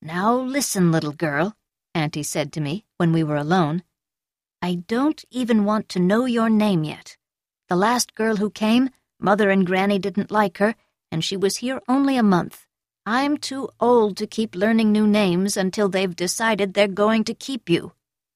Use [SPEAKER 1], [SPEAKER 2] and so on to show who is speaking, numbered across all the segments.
[SPEAKER 1] "Now listen, little girl," Auntie said to me when we were alone. "I don't even want to know your name yet. The last girl who came, Mother and Granny didn't like her, and she was here only a month. I'm too old to keep learning new names until they've decided they're going to keep you."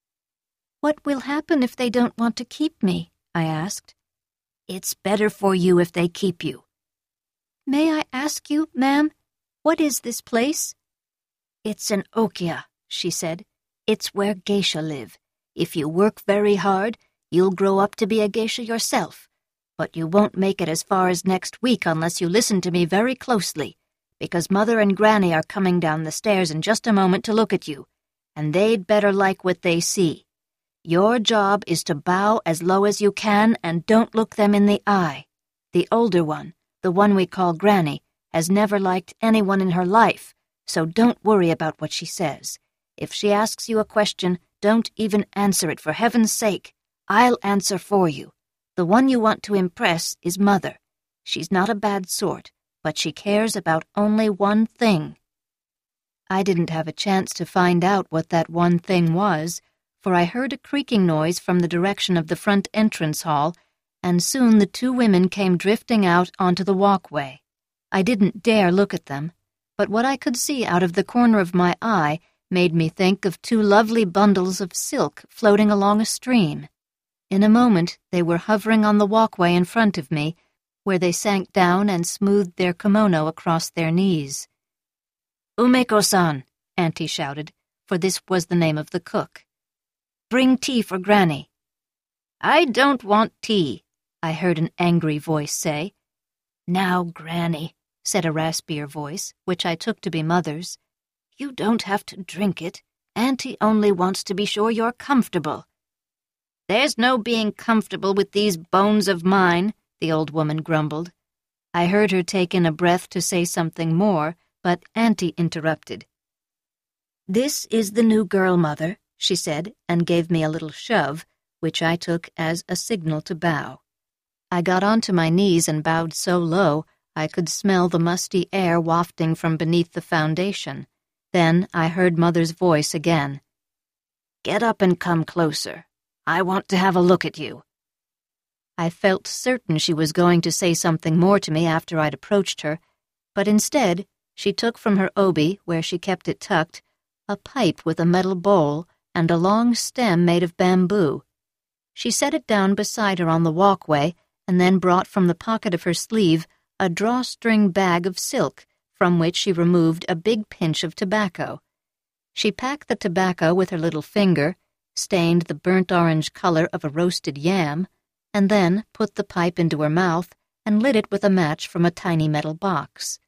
[SPEAKER 1] "What will happen if they don't want to keep me?" I asked. "It's better for you if they keep you." "May I ask you, ma'am, what is this place?" "It's an okia," she said. "It's where geisha live. If you work very hard, you'll grow up to be a geisha yourself. But you won't make it as far as next week unless you listen to me very closely, because Mother and Granny are coming down the stairs in just a moment to look at you, and they'd better like what they see. Your job is to bow as low as you can and don't look them in the eye. The older one, the one we call Granny, has never liked anyone in her life, so don't worry about what she says. If she asks you a question, don't even answer it, for heaven's sake. I'll answer for you. The one you want to impress is Mother. She's not a bad sort, but she cares about only one thing." I didn't have a chance to find out what that one thing was, for I heard a creaking noise from the direction of the front entrance hall, and soon the two women came drifting out onto the walkway. I didn't dare look at them, but what I could see out of the corner of my eye made me think of two lovely bundles of silk floating along a stream. In a moment they were hovering on the walkway in front of me, where they sank down and smoothed their kimono across their knees. "Umeko-san," Auntie shouted, for this was the name of the cook. "Bring tea for Granny." "I don't want tea," I heard an angry voice say. "Now, Granny," said a raspier voice, which I took to be Mother's, "you don't have to drink it. Auntie only wants to be sure you're comfortable." "There's no being comfortable with these bones of mine," the old woman grumbled. I heard her take in a breath to say something more, but Auntie interrupted. "This is the new girl, Mother," she said, and gave me a little shove, which I took as a signal to bow. I got onto my knees and bowed so low I could smell the musty air wafting from beneath the foundation. Then I heard Mother's voice again. "Get up and come closer. I want to have a look at you." I felt certain she was going to say something more to me after I'd approached her, but instead she took from her obi, where she kept it tucked, a pipe with a metal bowl and a long stem made of bamboo. She set it down beside her on the walkway and then brought from the pocket of her sleeve a drawstring bag of silk, from which she removed a big pinch of tobacco. She packed the tobacco with her little finger, stained the burnt orange color of a roasted yam, and then put the pipe into her mouth and lit it with a match from a tiny metal box.